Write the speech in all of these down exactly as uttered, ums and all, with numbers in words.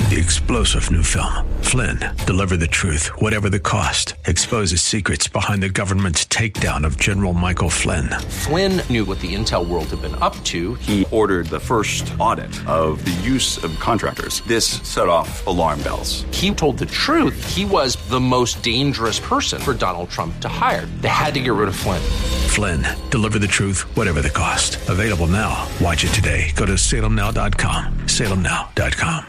The explosive new film, Flynn, deliver the truth, whatever the cost, exposes secrets behind the government's takedown of General Michael Flynn. Flynn knew what the intel world had been up to. He ordered the first audit of the use of contractors. This set off alarm bells. He told the truth. He was the most dangerous person for Donald Trump to hire. They had to get rid of Flynn. Flynn, deliver the truth, whatever the cost. Available now. Watch it today. Go to salem now dot com. salem now dot com.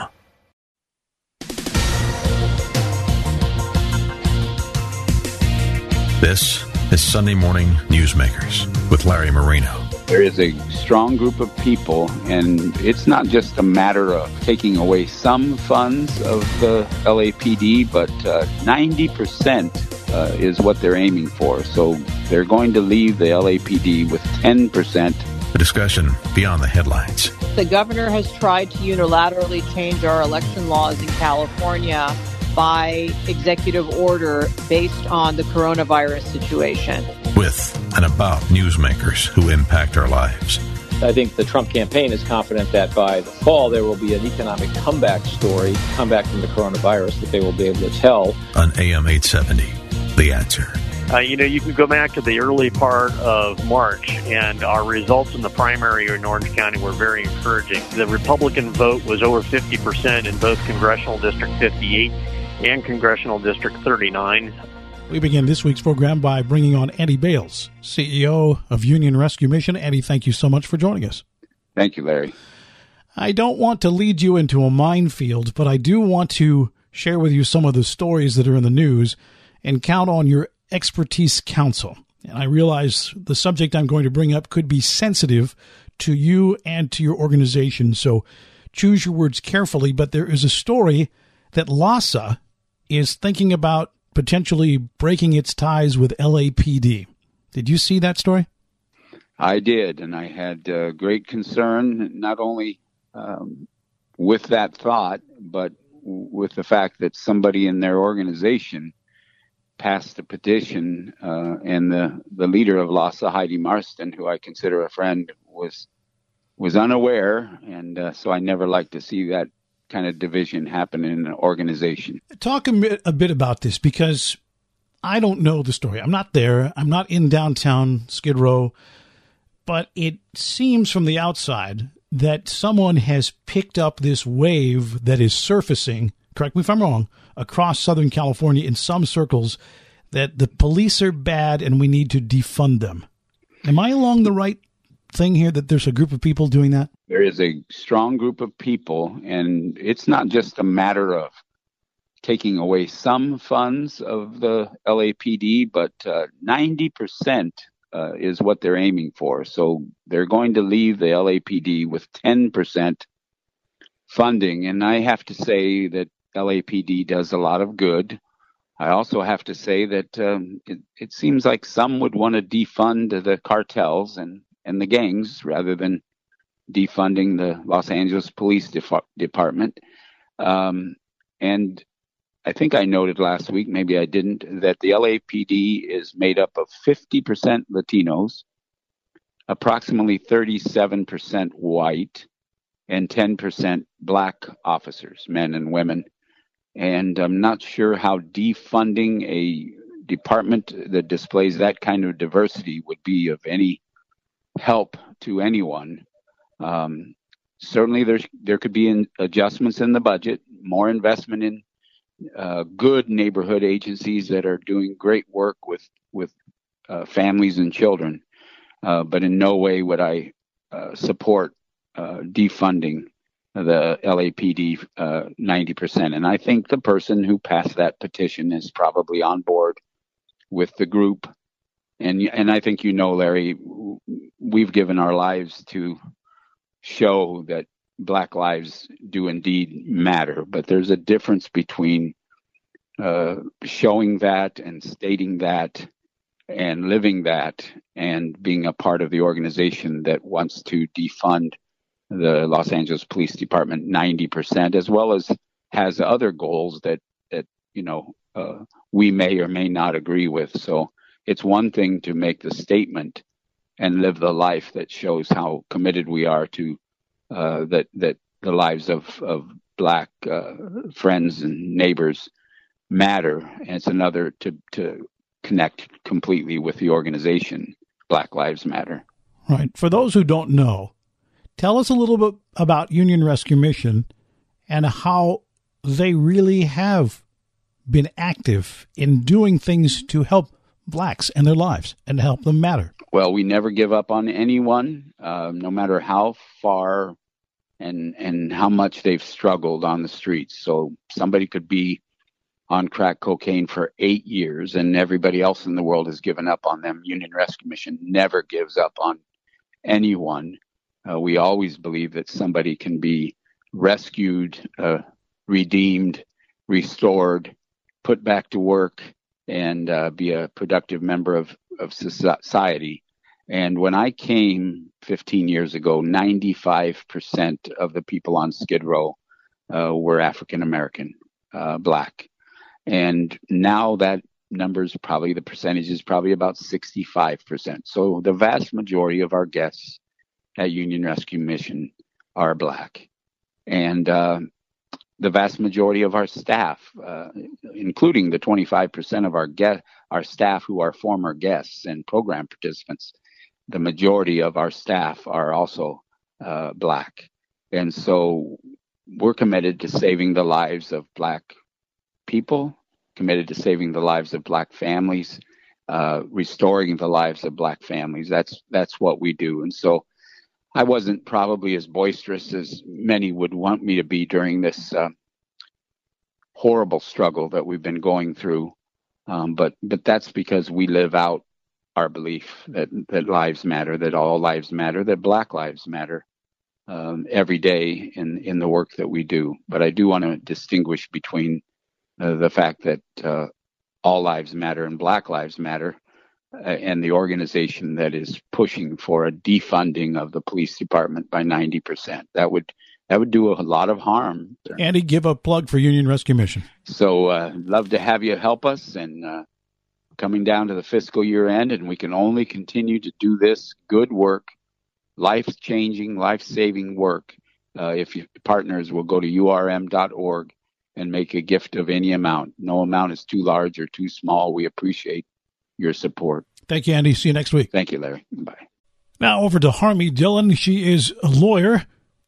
This is Sunday Morning Newsmakers with Larry Marino. There is a strong group of people, and it's not just a matter of taking away some funds of the L A P D, but uh, ninety percent uh, is what they're aiming for. So they're going to leave the L A P D with ten percent. A discussion beyond the headlines. The governor has tried to unilaterally change our election laws in California by executive order based on the coronavirus situation. With and about newsmakers who impact our lives. I think the Trump campaign is confident that by the fall there will be an economic comeback story, comeback from the coronavirus that they will be able to tell. On A M eight seventy, The Answer. Uh, you know, you can go back to the early part of March, and our results in the primary in Orange County were very encouraging. The Republican vote was over fifty percent in both Congressional District fifty-eight and Congressional District thirty-nine. We begin this week's program by bringing on Andy Bales, C E O of Union Rescue Mission. Andy, thank you so much for joining us. Thank you, Larry. I don't want to lead you into a minefield, but I do want to share with you some of the stories that are in the news and count on your expertise counsel. And I realize the subject I'm going to bring up could be sensitive to you and to your organization, so choose your words carefully. But there is a story that LAHSA is thinking about potentially breaking its ties with L A P D. Did you see that story? I did, and I had uh, great concern, not only um, with that thought, but with the fact that somebody in their organization passed a petition, uh, and the, the leader of LAHSA, Heidi Marston, who I consider a friend, was was unaware, and uh, so I never like to see that kind of division happen in an organization. Talk a bit, a bit about this, because I don't know the story. I'm not there. I'm not in downtown Skid Row, but it seems from the outside that someone has picked up this wave that is surfacing, correct me if I'm wrong, across Southern California in some circles, that the police are bad and we need to defund them. Am I along the right thing here, that there's a group of people doing that? There is a strong group of people, and it's not just a matter of taking away some funds of the L A P D, but uh, ninety percent uh, is what they're aiming for. So they're going to leave the L A P D with ten percent funding. And I have to say that L A P D does a lot of good. I also have to say that um, it, it seems like some would want to defund the cartels and, and the gangs rather than defunding the Los Angeles Police Def- Department. Um, and I think I noted last week, maybe I didn't, that the L A P D is made up of fifty percent Latinos, approximately thirty-seven percent white, and ten percent black officers, men and women. And I'm not sure how defunding a department that displays that kind of diversity would be of any help to anyone. Um, certainly, there's there could be in adjustments in the budget, more investment in uh, good neighborhood agencies that are doing great work with with uh, families and children. Uh, but in no way would I uh, support uh, defunding the L A P D uh, ninety percent. And I think the person who passed that petition is probably on board with the group. And and I think, you know, Larry, we've given our lives to show that Black lives do indeed matter. But there's a difference between uh, showing that and stating that and living that and being a part of the organization that wants to defund the Los Angeles Police Department ninety percent, as well as has other goals that, that you know, uh, we may or may not agree with. So it's one thing to make the statement and live the life that shows how committed we are to uh, that that the lives of, of Black uh, friends and neighbors matter. And it's another to, to connect completely with the organization, Black Lives Matter. Right. For those who don't know, tell us a little bit about Union Rescue Mission and how they really have been active in doing things to help Blacks and their lives and help them matter. Well, we never give up on anyone, uh, no matter how far and and how much they've struggled on the streets. So somebody could be on crack cocaine for eight years and everybody else in the world has given up on them. Union Rescue Mission never gives up on anyone. Uh, we always believe that somebody can be rescued, uh, redeemed, restored, put back to work, and uh, be a productive member of, of society. And when I came fifteen years ago, ninety-five percent of the people on Skid Row uh, were African American, uh, Black. And now that number is probably, the percentage is probably about sixty-five percent. So the vast majority of our guests at Union Rescue Mission are Black. And uh, the vast majority of our staff, uh, including the twenty-five percent of our guest, our staff who are former guests and program participants, the majority of our staff are also uh, Black. And so we're committed to saving the lives of Black people, committed to saving the lives of Black families, uh, restoring the lives of Black families. That's that's what we do. And so I wasn't probably as boisterous as many would want me to be during this uh, horrible struggle that we've been going through. Um, but but that's because we live out our belief that, that lives matter, that all lives matter, that Black lives matter um, every day in, in the work that we do. But I do want to distinguish between uh, the fact that uh, all lives matter and Black lives matter, and the organization that is pushing for a defunding of the police department by ninety percent. That would that would do a lot of harm. Andy, give a plug for Union Rescue Mission. So uh, love to have you help us, and uh, coming down to the fiscal year end, and we can only continue to do this good work, life-changing, life-saving work, uh, if your partners will go to U R M dot org and make a gift of any amount. No amount is too large or too small. We appreciate your support. Thank you, Andy. See you next week. Thank you, Larry. Bye. Now over to Harmie Dillon. She is a lawyer.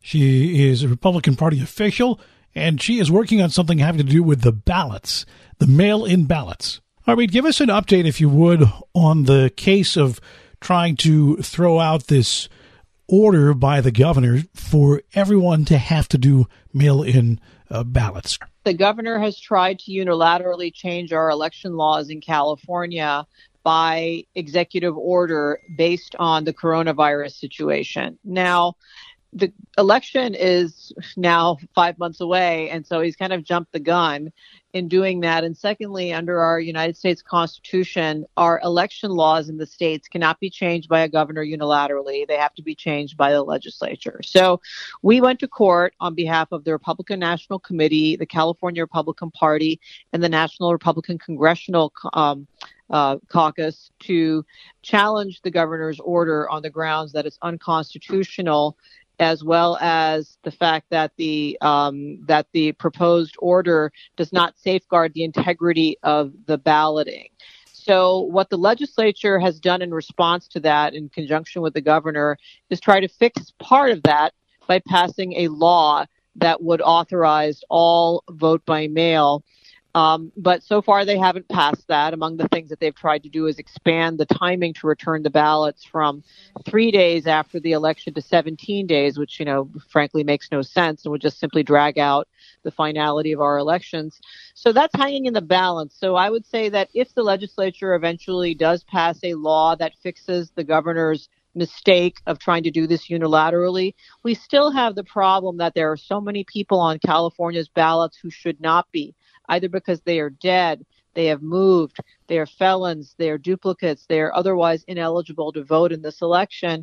She is a Republican Party official, and she is working on something having to do with the ballots, the mail-in ballots. Harmie, give us an update, if you would, on the case of trying to throw out this order by the governor for everyone to have to do mail-in uh, ballots. The governor has tried to unilaterally change our election laws in California by executive order based on the coronavirus situation. Now, the election is now five months away, and so he's kind of jumped the gun in doing that. And secondly, under our United States Constitution, our election laws in the states cannot be changed by a governor unilaterally. They have to be changed by the legislature. So we went to court on behalf of the Republican National Committee, the California Republican Party, and the National Republican Congressional um, uh, Caucus to challenge the governor's order on the grounds that it's unconstitutional, as well as the fact that the um, that the proposed order does not safeguard the integrity of the balloting. So what the legislature has done in response to that, in conjunction with the governor, is try to fix part of that by passing a law that would authorize all vote by mail. Um, but so far they haven't passed that. Among the things that they've tried to do is expand the timing to return the ballots from three days after the election to seventeen days, which, you know, frankly makes no sense and would just simply drag out the finality of our elections. So that's hanging in the balance. So I would say that if the legislature eventually does pass a law that fixes the governor's mistake of trying to do this unilaterally, we still have the problem that there are so many people on California's ballots who should not be, either because they are dead, they have moved, they are felons, they are duplicates, they are otherwise ineligible to vote in this election.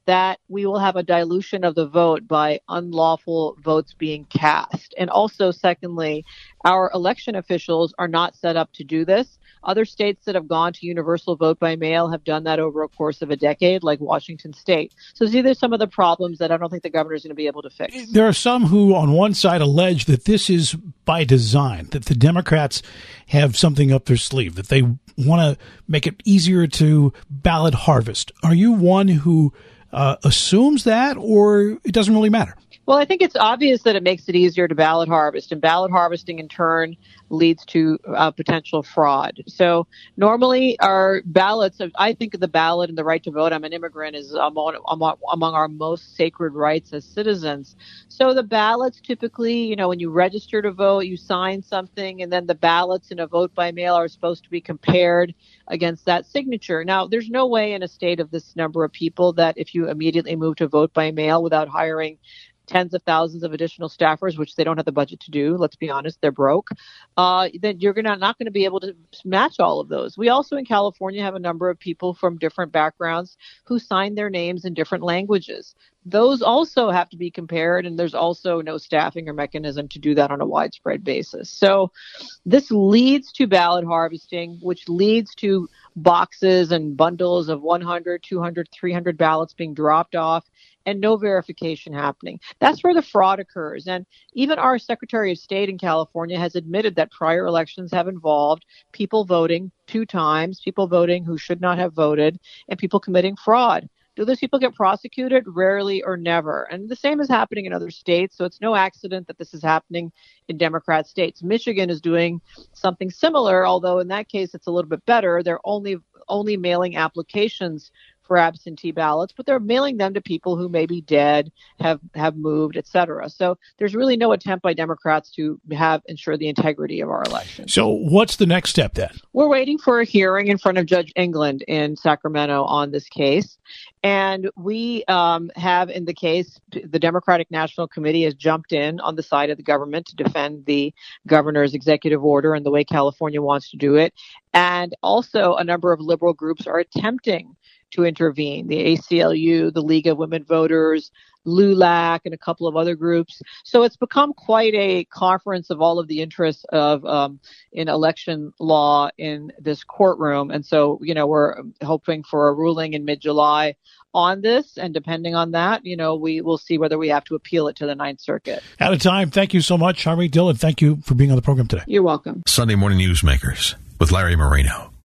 that we will have a dilution of the vote by unlawful votes being cast. And also, secondly, our election officials are not set up to do this. Other states that have gone to universal vote by mail have done that over a course of a decade, like Washington State. So these are some of the problems that I don't think the governor is going to be able to fix. There are some who, on one side, allege that this is by design, that the Democrats have something up their sleeve, that they want to make it easier to ballot harvest. Are you one who uh, assumes that, or it doesn't really matter? Well, I think it's obvious that it makes it easier to ballot harvest, and ballot harvesting in turn leads to uh, potential fraud. So normally our ballots, I think of the ballot and the right to vote, I'm an immigrant, is among, among, among our most sacred rights as citizens. So the ballots typically, you know, when you register to vote, you sign something, and then the ballots in a vote by mail are supposed to be compared against that signature. Now, there's no way in a state of this number of people that if you immediately move to vote by mail without hiring tens of thousands of additional staffers, which they don't have the budget to do, let's be honest, they're broke, uh, then you're gonna, not going to be able to match all of those. We also in California have a number of people from different backgrounds who sign their names in different languages. Those also have to be compared, and there's also no staffing or mechanism to do that on a widespread basis. So this leads to ballot harvesting, which leads to boxes and bundles of one hundred, two hundred, three hundred ballots being dropped off and no verification happening. That's where the fraud occurs. And even our Secretary of State in California has admitted that prior elections have involved people voting two times, people voting who should not have voted, and people committing fraud. Do those people get prosecuted? Rarely or never. And the same is happening in other states. So it's no accident that this is happening in Democrat states. Michigan is doing something similar, although in that case it's a little bit better. They're only only mailing applications for absentee ballots, but they're mailing them to people who may be dead, have, have moved, et cetera. So there's really no attempt by Democrats to have ensure the integrity of our election. So what's the next step then? We're waiting for a hearing in front of Judge England in Sacramento on this case. And we um, have in the case, the Democratic National Committee has jumped in on the side of the government to defend the governor's executive order and the way California wants to do it. And also a number of liberal groups are attempting to intervene, the A C L U, the League of Women Voters, LULAC, and a couple of other groups. So it's become quite a conference of all of the interests of um, in election law in this courtroom. And so, you know, we're hoping for a ruling in mid-July on this. And depending on that, you know, we will see whether we have to appeal it to the Ninth Circuit. Out of time. Thank you so much, Harmeet Dillon. Thank you for being on the program today. You're welcome. Sunday Morning Newsmakers with Larry Marino.